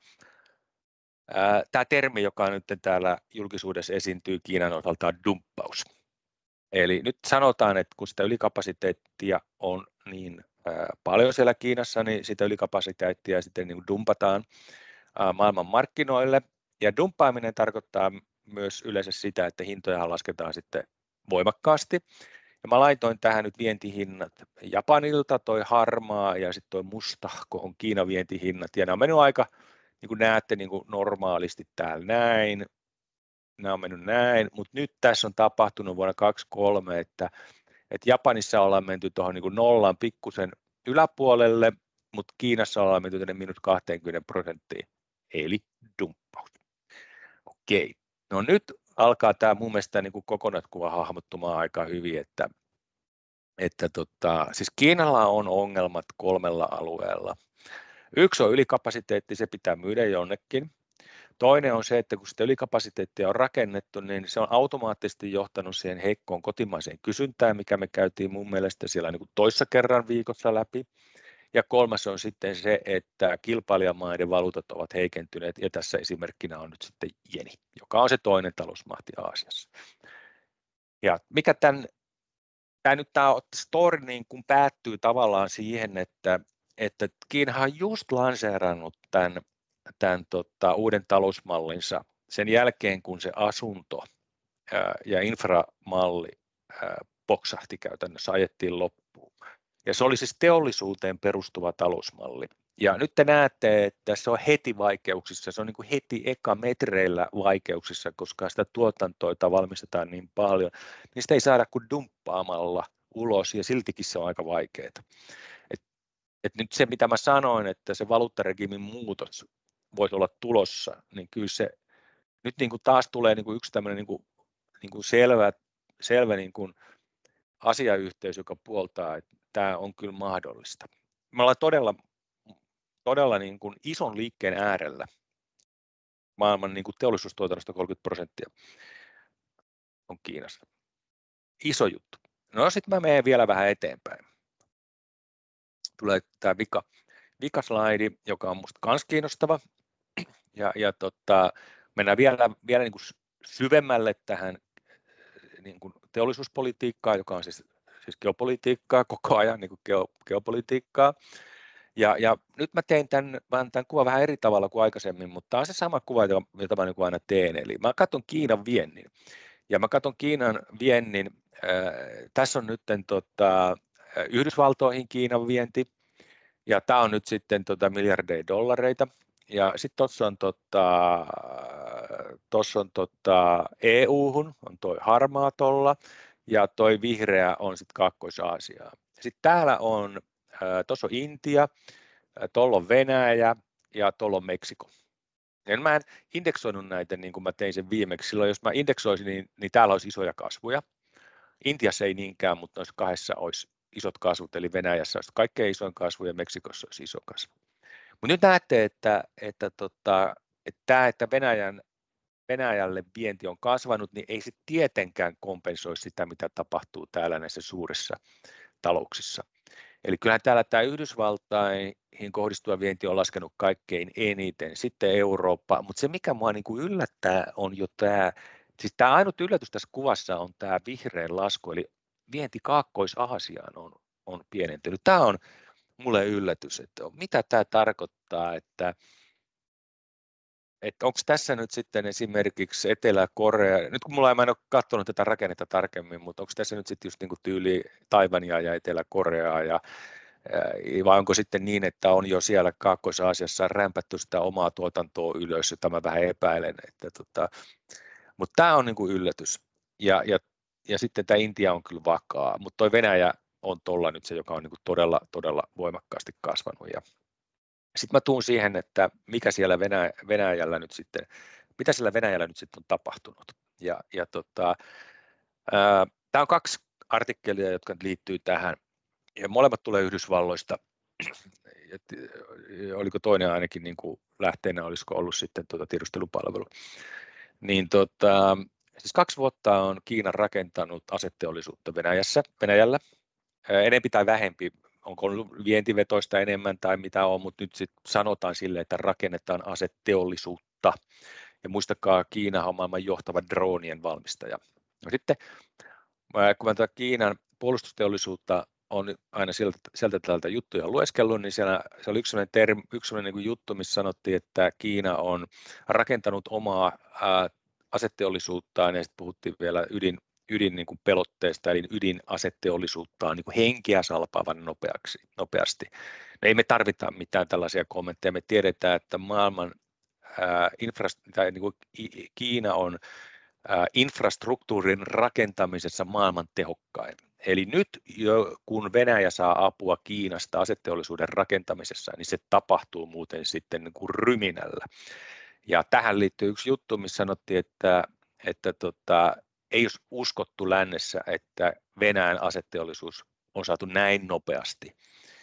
ää, tämä termi, joka nyt täällä julkisuudessa esiintyy Kiinan osalta, on dumppaus. Eli nyt sanotaan, että kun sitä ylikapasiteettia on niin ää, paljon siellä Kiinassa, niin sitä ylikapasiteettia sitten niin kuin dumpataan ää, maailman markkinoille. Ja dumppaaminen tarkoittaa myös yleensä sitä, että hintoja lasketaan sitten voimakkaasti. Ja mä laitoin tähän nyt vientihinnat Japanilta, toi harmaa ja sitten toi mustahko on Kiinan vientihinnat. Ja nämä on mennyt aika, niin kuin näette, niin kuin normaalisti täällä näin. Nämä on mennyt näin, mutta nyt tässä on tapahtunut vuonna kaksikymmentäkolme, että, että Japanissa ollaan menty tuohon niin kuin nollan pikkusen yläpuolelle, mutta Kiinassa ollaan menty tänne miinus kaksikymmentä prosenttiin, eli dumppaus. Okei. No nyt alkaa tämä mun mielestä niin kuin kokonaiskuva hahmottumaan aika hyvin, että, että tota, siis Kiinalla on ongelmat kolmella alueella. Yksi on ylikapasiteetti, se pitää myydä jonnekin. Toinen on se, että kun sitä ylikapasiteettia on rakennettu, niin se on automaattisesti johtanut siihen heikkoon kotimaiseen kysyntään, mikä me käytiin mun mielestä siellä niin kuin toissa kerran viikossa läpi. Ja kolmas on sitten se, että kilpailijamaiden valuutat ovat heikentyneet, ja tässä esimerkkinä on nyt sitten jeni, joka on se toinen talousmahti Aasiassa. Ja mikä tämän, tämä nyt tämä story niin kuin päättyy tavallaan siihen, että, että Kiinahan on just lanseerannut tämän, tämän tota, uuden talousmallinsa sen jälkeen, kun se asunto ää, ja inframalli ää, poksahti käytännössä, ajettiin loppuun. Ja se oli siis teollisuuteen perustuva talousmalli. Ja nyt te näette, että se on heti vaikeuksissa, se on niin kuin heti eka metreillä vaikeuksissa, koska sitä tuotantoita valmistetaan niin paljon, niin sitä ei saada kuin dumppaamalla ulos, ja siltikin se on aika vaikeaa. Et, et nyt se, mitä mä sanoin, että se valuuttaregiimin muutos voisi olla tulossa, niin kyllä se nyt niin kuin taas tulee niin kuin yksi tämmöinen niin kuin, niin kuin selvä, selvä niin kuin asiayhteys, joka puoltaa, että tämä on kyllä mahdollista. Me ollaan todella, todella niin kuin ison liikkeen äärellä. Maailman niin kuin teollisuustuotannosta kolmekymmentä prosenttia on Kiinassa. Iso juttu. No sitten mä menen vielä vähän eteenpäin. Tulee tämä vika, vika slaidi, joka on musta kans kiinnostava. Ja, ja tota, mennään vielä, vielä niin kuin syvemmälle tähän niin kuin teollisuuspolitiikkaan, joka on siis siis geopolitiikkaa koko ajan, niin kuin geo, geopolitiikkaa. Ja, ja nyt mä tein tämän, tämän kuvan vähän eri tavalla kuin aikaisemmin, mutta tämä on se sama kuva, jota mä niin kuin aina teen. Eli mä katson Kiinan viennin. Ja mä katson Kiinan viennin, äh, tässä on nyt tota, Yhdysvaltoihin Kiinan vienti, ja tämä on nyt sitten tota, miljardeja dollareita. Ja sitten tuossa on, tota, on tota, E U-hun, on toi harmaa tuolla. Ja toi vihreä on sitten Kaakkois-Aasiaa. Sitten täällä on, tuossa on Intia, tuolla on Venäjä ja tuolla on Meksiko. Ja mä en indeksoinut näitä niin kuin mä tein sen viimeksi. Silloin jos mä indeksoisin, niin, niin täällä olisi isoja kasvuja. Intiassa ei niinkään, mutta noissa kahdessa olisi isot kasvut, eli Venäjässä olisi kaikkein isoin kasvu ja Meksikossa olisi iso kasvu. Mutta nyt näette, että, että, tota, että, tämä, että Venäjän, Venäjälle vienti on kasvanut, niin ei se tietenkään kompensoi sitä, mitä tapahtuu täällä näissä suurissa talouksissa. Eli kyllähän täällä tämä Yhdysvaltaihin kohdistuva vienti on laskenut kaikkein eniten, sitten Eurooppa, mutta se mikä minua niin kuin yllättää on jo tämä, siis tämä ainut yllätys tässä kuvassa on tämä vihreä lasku, eli vienti Kaakkois-Aasiaan on, on pienentynyt. Tämä on mulle yllätys, että mitä tämä tarkoittaa, että että onko tässä nyt sitten esimerkiksi Etelä-Korea, nyt kun mulla ei, mä en ole katsonut tätä rakennetta tarkemmin, mutta onko tässä nyt sitten just niin kuin tyyli Taiwania ja Etelä-Koreaa, ja, vai onko sitten niin, että on jo siellä Kaakkois-Aasiassa rämpätty sitä omaa tuotantoa ylös, jota mä vähän epäilen, että tota, mutta tämä on niin kuin yllätys, ja, ja, ja sitten tämä Intia on kyllä vakaa, mutta toi Venäjä on tuolla nyt se, joka on niin kuin todella, todella voimakkaasti kasvanut, ja sitten mä tuun siihen, että mikä siellä Venäjällä nyt sitten, mitä siellä Venäjällä nyt sitten on tapahtunut. Ja, ja tota, tämä on kaksi artikkelia, jotka liittyy tähän, ja molemmat tulee Yhdysvalloista. Et, oliko toinen ainakin niin kuin lähteenä, olisiko ollut sitten tuota tiedustelupalvelu. Niin tota, siis kaksi vuotta on Kiina rakentanut aseteollisuutta Venäjässä, Venäjällä, enempi tai vähempi. Onko ollut vientivetoista enemmän tai mitä on, mutta nyt sit sanotaan sille, että rakennetaan aseteollisuutta. Ja muistakaa, Kiina on maailman johtava droonien valmistaja. No sitten, kun mä tätä Kiinan puolustusteollisuutta on aina sieltä, sieltä täältä juttuja lueskellut, niin siellä, se oli yksi sellainen, term, yksi sellainen niin juttu, missä sanottiin, että Kiina on rakentanut omaa ää, aseteollisuuttaan, ja sitten puhuttiin vielä ydin, ydin niin kuin pelotteesta, eli ydinaseteollisuuttaan niin kuin henkeä salpaavan nopeaksi, nopeasti. No ei me tarvita mitään tällaisia kommentteja. Me tiedetään, että maailman ää, infra- tai niin kuin Kiina on ää, infrastruktuurin rakentamisessa maailman tehokkain. Eli nyt jo, kun Venäjä saa apua Kiinasta aseteollisuuden rakentamisessa, niin se tapahtuu muuten sitten niin kuin ryminällä. Ja tähän liittyy yksi juttu, missä sanottiin, että, että tota, ei olisi uskottu lännessä, että Venäjän aseteollisuus on saatu näin nopeasti,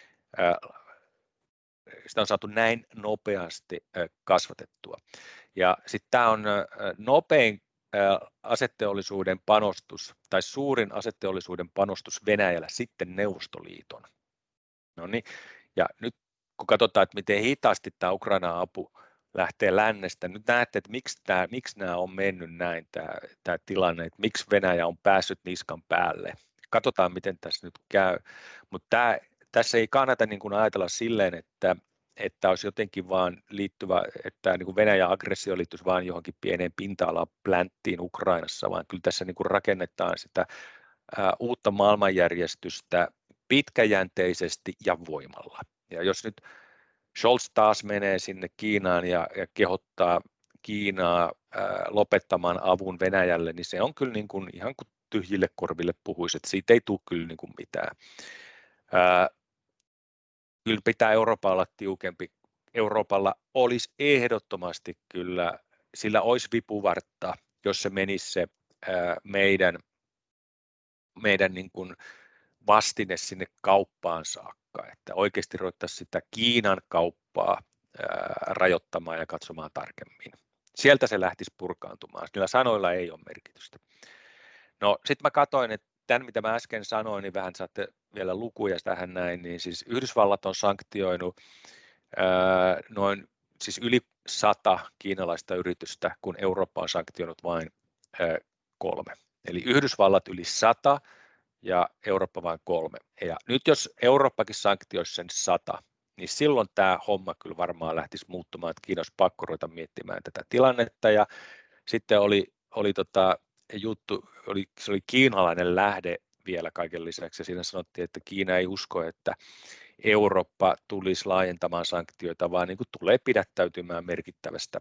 sitä on saatu näin nopeasti kasvatettua. Ja sitten tämä on nopein aseteollisuuden panostus, tai suurin aseteollisuuden panostus Venäjällä sitten Neuvostoliiton. No niin, ja nyt kun katsotaan, että miten hitaasti tämä Ukrainan apu lähtee lännestä. Nyt näette, että miksi, tämä, miksi nämä on mennyt näin, tämä, tämä tilanne, että miksi Venäjä on päässyt niskan päälle. Katsotaan, miten tässä nyt käy. Mutta tämä, tässä ei kannata niin kuin ajatella silleen, että, että olisi jotenkin vaan liittyvä, että niin kuin Venäjän aggressio liittyisi vain johonkin pieneen pinta-alaan plänttiin Ukrainassa, vaan kyllä tässä niin kuin rakennetaan sitä ää, uutta maailmanjärjestystä pitkäjänteisesti ja voimalla. Ja jos nyt Scholz taas menee sinne Kiinaan ja, ja kehottaa Kiinaa ää, lopettamaan avun Venäjälle, niin se on kyllä niin kuin, ihan kuin tyhjille korville puhuisi, että siitä ei tule kyllä niin kuin mitään. Ää, kyllä pitää Euroopalla olla tiukempi. Euroopalla olisi ehdottomasti kyllä, sillä olisi vipuvartta, jos se menisi se ää, meidän, meidän niin kuin vastine sinne kauppaan saakka, että oikeasti ruvettaisiin sitä Kiinan kauppaa ää, rajoittamaan ja katsomaan tarkemmin. Sieltä se lähtisi purkaantumaan. Niillä sanoilla ei ole merkitystä. No sitten mä katsoin, että tämän mitä mä äsken sanoin, niin vähän saatte vielä lukuja tähän näin, niin siis Yhdysvallat on sanktioinut ää, noin siis yli sata kiinalaista yritystä, kun Eurooppa on sanktioinut vain ää, kolme. Eli Yhdysvallat yli sata ja Eurooppa vain kolme. Ja nyt jos Eurooppakin sanktioisi sen sata, niin silloin tämä homma kyllä varmaan lähtisi muuttumaan, että Kiina olisi pakko ruveta miettimään tätä tilannetta. Ja sitten oli, oli tota juttu, oli, se oli kiinalainen lähde vielä kaiken lisäksi, ja siinä sanottiin, että Kiina ei usko, että Eurooppa tulisi laajentamaan sanktioita, vaan niin kuin tulee pidättäytymään merkittävästä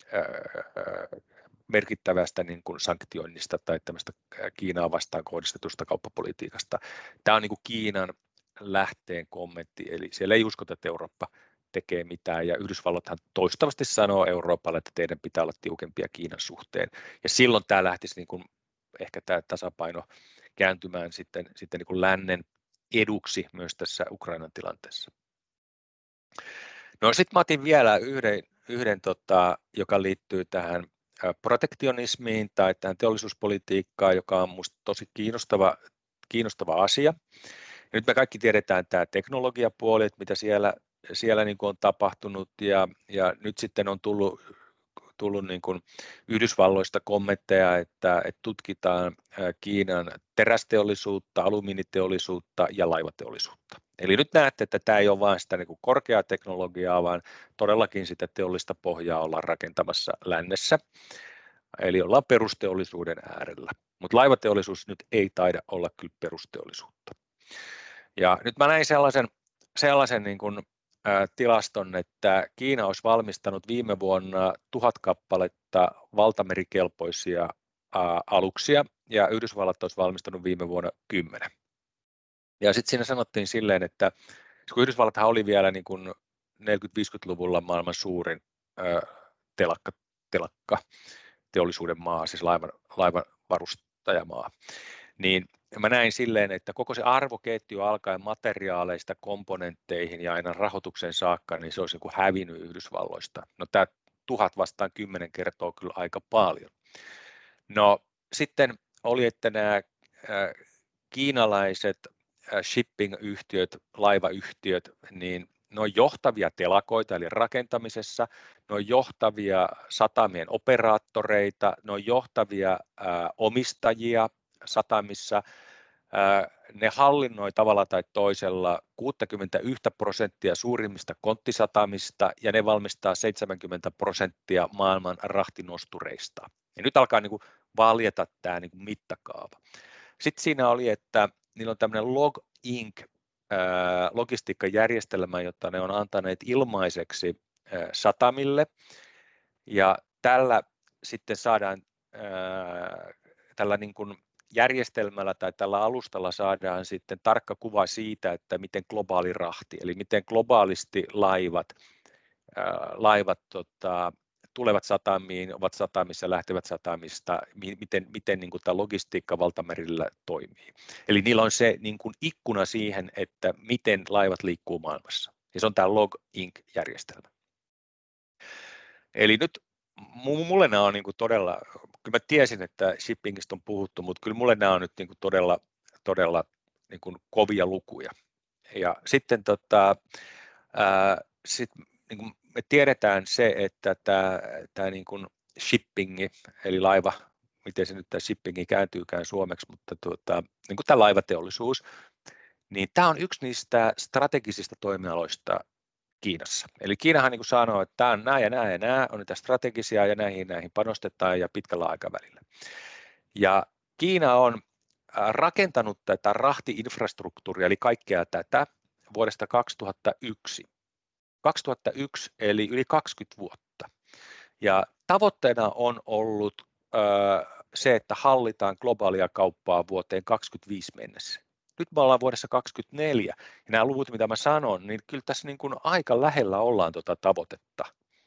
öö, merkittävästä niin kuin sanktioinnista tai tämmöistä Kiinaa vastaan kohdistetusta kauppapolitiikasta. Tämä on niin kuin Kiinan lähteen kommentti, eli siellä ei uskota, että Eurooppa tekee mitään, ja Yhdysvallathan toistavasti sanoo Euroopalle, että teidän pitää olla tiukempia Kiinan suhteen, ja silloin tämä lähtisi niin kuin ehkä tämä tasapaino kääntymään sitten, sitten niin kuin lännen eduksi myös tässä Ukrainan tilanteessa. No sitten mä otin vielä yhden, yhden tota, joka liittyy tähän protektionismiin tai tähän teollisuuspolitiikkaan, joka on minusta tosi kiinnostava, kiinnostava asia. Ja nyt me kaikki tiedetään tämä teknologiapuoli, että mitä siellä, siellä niin kuin on tapahtunut ja, ja nyt sitten on tullut, tullut niin kuin Yhdysvalloista kommentteja, että, että tutkitaan Kiinan terästeollisuutta, alumiiniteollisuutta ja laivateollisuutta. Eli nyt näette, että tämä ei ole vain sitä niin kuin korkeaa teknologiaa, vaan todellakin sitä teollista pohjaa ollaan rakentamassa lännessä. Eli ollaan perusteollisuuden äärellä, mutta laivateollisuus nyt ei taida olla kyllä perusteollisuutta. Ja nyt mä näin sellaisen, sellaisen niin kuin, ä, tilaston, että Kiina olisi valmistanut viime vuonna tuhat kappaletta valtamerikelpoisia ä, aluksia ja Yhdysvallat olisi valmistanut viime vuonna kymmenen. Ja sitten siinä sanottiin silleen, että kun Yhdysvallathan oli vielä niin kuin neljäkymmentä-viisikymmentäluvulla maailman suurin ä, telakka, telakka teollisuuden maa, siis laivan, laivan varustajamaa, niin mä näin silleen, että koko se arvoketju alkaen materiaaleista komponentteihin ja aina rahoituksen saakka, niin se olisi niin kuin hävinnyt Yhdysvalloista. No tämä tuhat vastaan kymmenen kertoo kyllä aika paljon. No sitten oli, että nämä äh, kiinalaiset äh, shipping-yhtiöt, laivayhtiöt, niin ne on johtavia telakoita eli rakentamisessa, ne on johtavia satamien operaattoreita, ne on johtavia äh, omistajia satamissa, ne hallinnoi tavalla tai toisella kuusikymmentäyksi prosenttia suurimmista konttisatamista ja ne valmistaa seitsemänkymmentä prosenttia maailman rahtinostureista. Ja nyt alkaa niin kuin valjeta tämä niin kuin mittakaava. Sitten siinä oli, että niillä on tämmöinen Log Inc logistiikkajärjestelmä, jota ne on antaneet ilmaiseksi satamille ja tällä sitten saadaan tällä niin kuin järjestelmällä tai tällä alustalla saadaan sitten tarkka kuva siitä, että miten globaali rahti, eli miten globaalisti laivat, ää, laivat tota, tulevat satamiin, ovat satamissa, lähtevät satamista, miten, miten niin kuin tämä logistiikka valtamerillä toimii. Eli niillä on se niin kuin ikkuna siihen, että miten laivat liikkuu maailmassa. Ja se on tämä Log Inc-järjestelmä. Eli nyt mulle nämä on niin kuin todella, kyllä mä tiesin, että shippingistä on puhuttu, mutta kyllä mulle nämä on nyt niin kuin todella, todella niin kuin kovia lukuja. Ja sitten tota, ää, sit, niin kuin me tiedetään se, että tämä, tämä niin kuin shippingi, eli laiva, miten se nyt tämä shippingi kääntyykään suomeksi, mutta tuota, niin kuin tämä laivateollisuus, niin tämä on yksi niistä strategisista toimialoista Kiinassa. Eli Kiinahan niin kuin sanoo, että tämä on nämä ja nämä ja nämä on niitä strategisia ja näihin, näihin panostetaan ja pitkällä aikavälillä. Ja Kiina on rakentanut tätä rahti-infrastruktuuria, eli kaikkea tätä vuodesta kaksituhattayksi. kaksituhattayksi eli yli kaksikymmentä vuotta. Ja tavoitteena on ollut ö, se, että hallitaan globaalia kauppaa vuoteen kaksikymmentäviisi mennessä. Nyt me ollaan vuodessa kaksikymmentäneljä, ja nämä luvut, mitä mä sanon, niin kyllä tässä niin kuin aika lähellä ollaan tuota tavoitetta.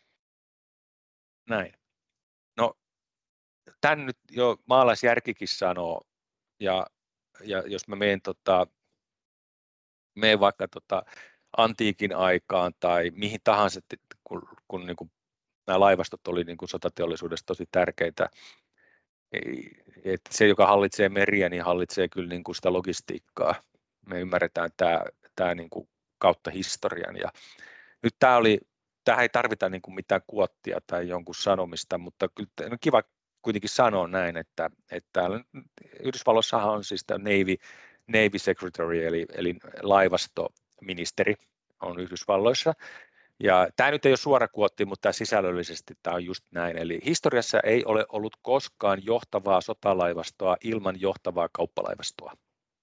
Näin. No, tämän nyt jo maalaisjärkikin sanoo, ja, ja jos mä menen, tota, menen vaikka tota antiikin aikaan tai mihin tahansa, kun, kun niin kuin nämä laivastot oli niin kuin sotateollisuudessa tosi tärkeitä, että se, joka hallitsee meriä, niin hallitsee kyllä niin kuin sitä logistiikkaa. Me ymmärretään tämä, tämä niin kuin kautta historian. Ja nyt tämä oli, tähän ei tarvita niin kuin mitään kuottia tai jonkun sanomista, mutta kyllä on kiva kuitenkin sanoa näin, että, että Yhdysvalloissahan on siis tämä Navy, Navy Secretary, eli, eli laivastoministeri on Yhdysvalloissa. Ja tämä nyt ei ole suora kuotti, mutta tämä sisällöllisesti tämä on just näin. Eli historiassa ei ole ollut koskaan johtavaa sotalaivastoa ilman johtavaa kauppalaivastoa.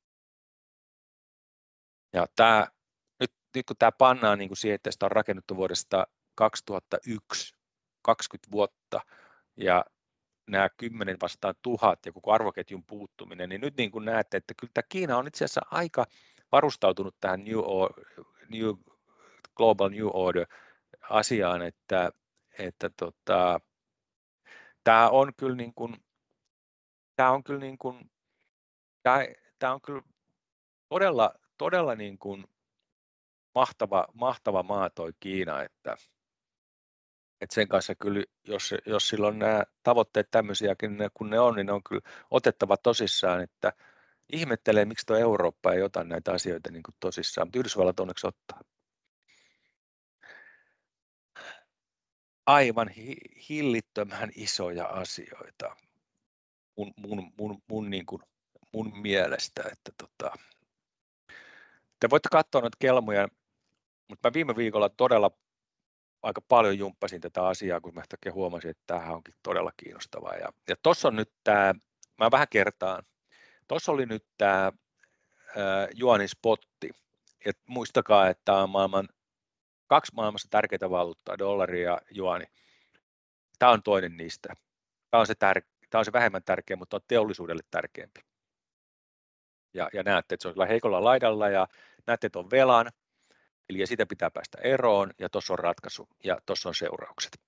Ja tämä, nyt, nyt kun tämä pannaan niin kuin siihen, että sitä on rakennettu vuodesta kaksituhattayksi, kaksikymmentä vuotta, ja nämä kymmenen vastaan tuhat ja koko arvoketjun puuttuminen, niin nyt niin kuin näette, että kyllä tämä Kiina on itse asiassa aika varustautunut tähän New, New Global New Order asiaan, että, että tota, tämä on kyllä niin kuin, tämä on kyllä niin kuin, tämä, tämä on kyllä todella, todella niin kuin mahtava, mahtava maa toi Kiina, että Et sen kanssa kyllä, jos, jos silloin nämä tavoitteet tämmöisiäkin kun ne on, niin ne on kyllä otettava tosissaan, että ihmettelee, miksi tuo Eurooppa ei ota näitä asioita niin kuin tosissaan, mutta Yhdysvallat onneksi ottaa. Aivan hi- hillittömän isoja asioita mun, mun, mun, mun, niin kuin, mun mielestä. Että tota, te voitte katsoa noita kelmoja, mutta mä viime viikolla todella aika paljon jumppasin tätä asiaa, kun mä yhtäkkiä huomasin, että tämähän onkin todella kiinnostavaa. Ja, ja tuossa on nyt tämä, mä vähän kertaan, tuossa oli nyt tämä juanispotti. Ja muistakaa, että tämä on maailman, kaksi maailmassa tärkeitä valuuttaa, dollari ja juani. Tämä on toinen niistä. Tämä on se, tär, tämä on se vähemmän tärkeä, mutta on teollisuudelle tärkeämpi. Ja, ja näette, että se on heikolla laidalla ja näette, että on velan, eli siitä pitää päästä eroon ja tuossa on ratkaisu ja tuossa on seuraukset.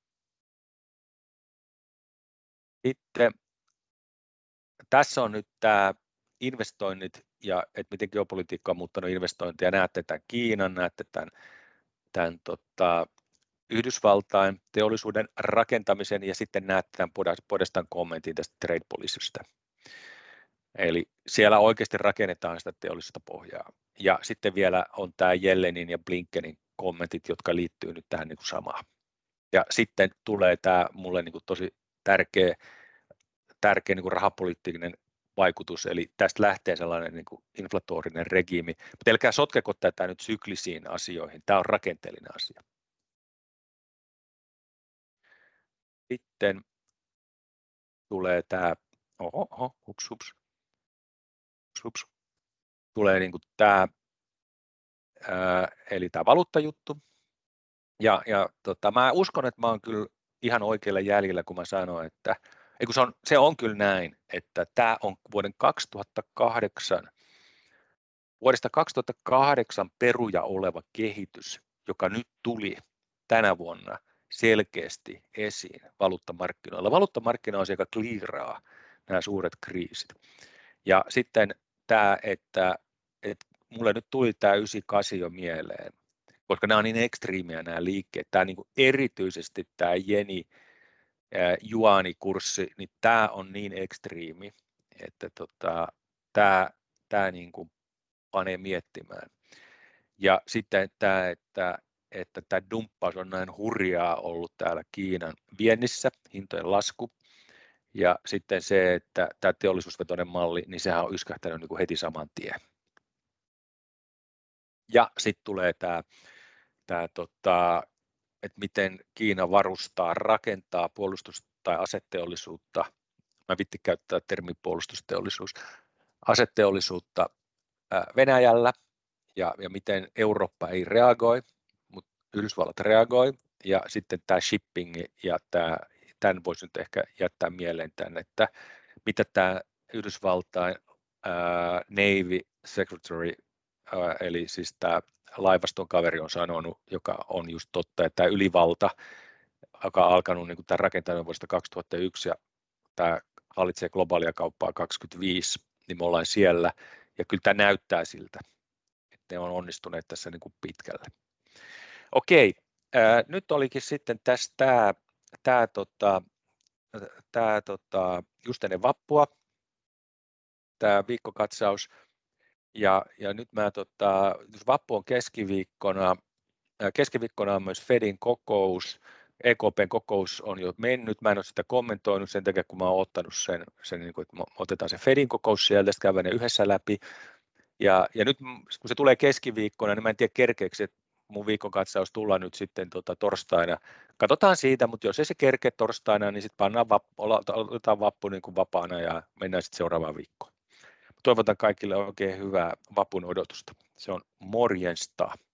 Sitten tässä on nyt tämä investoinnit ja että miten geopolitiikka on muuttanut investointeja. Näette tämän Kiinan, näette tämän, tämän tota, Yhdysvaltain teollisuuden rakentamisen ja sitten näette tämän Podestan kommentin tästä trade policystä. Eli siellä oikeasti rakennetaan sitä teollista pohjaa. Ja sitten vielä on tämä Yellenin ja Blinkenin kommentit, jotka liittyy nyt tähän niin kuin samaan. Ja sitten tulee tämä mulle niin kuin tosi tärkeä, tärkeä niin kuin rahapoliittinen vaikutus, eli tästä lähtee sellainen niin kuin inflatorinen regiimi. Mutta älkää sotkeko tätä nyt syklisiin asioihin, tämä on rakenteellinen asia. Sitten tulee tämä, oho, oho, hups, hups, hups, tulee niin kuin tämä, ää, eli tämä valuuttajuttu. Ja, ja tota, mä uskon, että mä oon kyllä ihan oikealla jäljellä, kun mä sanon, että kun se, on, se on kyllä näin, että tämä on vuoden kaksituhattakahdeksan, vuodesta kaksituhattakahdeksan peruja oleva kehitys, joka nyt tuli tänä vuonna selkeästi esiin valuuttamarkkinoilla. Valuuttamarkkina on se, joka kliiraa nämä suuret kriisit. Ja sitten tämä, että, että mulle nyt tuli tämä yhdeksänkymmentäkahdeksan jo mieleen, koska nämä on niin ekstriimiä nämä liikkeet. Tämä niin kuin erityisesti tämä jeni, juanikurssi, niin tämä on niin ekstriimi, että tota, tämä, tämä niin kuin panee miettimään. Ja sitten tämä, että, että tämä dumppaus on näin hurjaa ollut täällä Kiinan viennissä, hintojen lasku, ja sitten se, että tämä teollisuusvetoinen malli, niin sehän on yskähtänyt niin kuin heti saman tien. Ja sitten tulee tämä, tämä tota, että miten Kiina varustaa, rakentaa puolustus- tai aseteollisuutta, mä vitti käyttää termi puolustusteollisuus, aseteollisuutta Venäjällä, ja, ja miten Eurooppa ei reagoi, mutta Yhdysvallat reagoi, ja sitten tämä shipping, ja tämä, tämän voisi nyt ehkä jättää mieleen tämän, että mitä tämä Yhdysvaltain ää, Navy Secretary, ää, eli siis tämä laivaston kaveri on sanonut, joka on just totta, että tämä ylivalta, joka on alkanut niin kuin tämän rakentaminen vuodesta kaksituhattayksi ja tämä hallitsee globaalia kauppaa kaksikymmentäviisi, niin me ollaan siellä ja kyllä tämä näyttää siltä, että ne on onnistuneet tässä niin kuin pitkälle. Okei, ää, nyt olikin sitten tässä tämä, tämä, tota, tämä tota, just ennen vappua, tämä viikkokatsaus. Ja, ja nyt mä, tota, vappu on keskiviikkona, keskiviikkona on myös Fedin kokous, E K P:n kokous on jo mennyt, mä en ole sitä kommentoinut sen takia, kun mä oon ottanut sen, sen niin kuin, että otetaan se Fedin kokous sieltä, sitten käydään ne yhdessä läpi. Ja, ja nyt kun se tulee keskiviikkona, niin mä en tiedä kerkeeksi, että mun viikkokatsaus tullaan nyt sitten tota, torstaina. Katsotaan siitä, mutta jos ei se kerkeä torstaina, niin sitten pannaan vappu, otetaan vappu niin kuin vapaana ja mennään sitten seuraavaan viikkoon. Toivotan kaikille oikein hyvää vapun odotusta. Se on morjensta.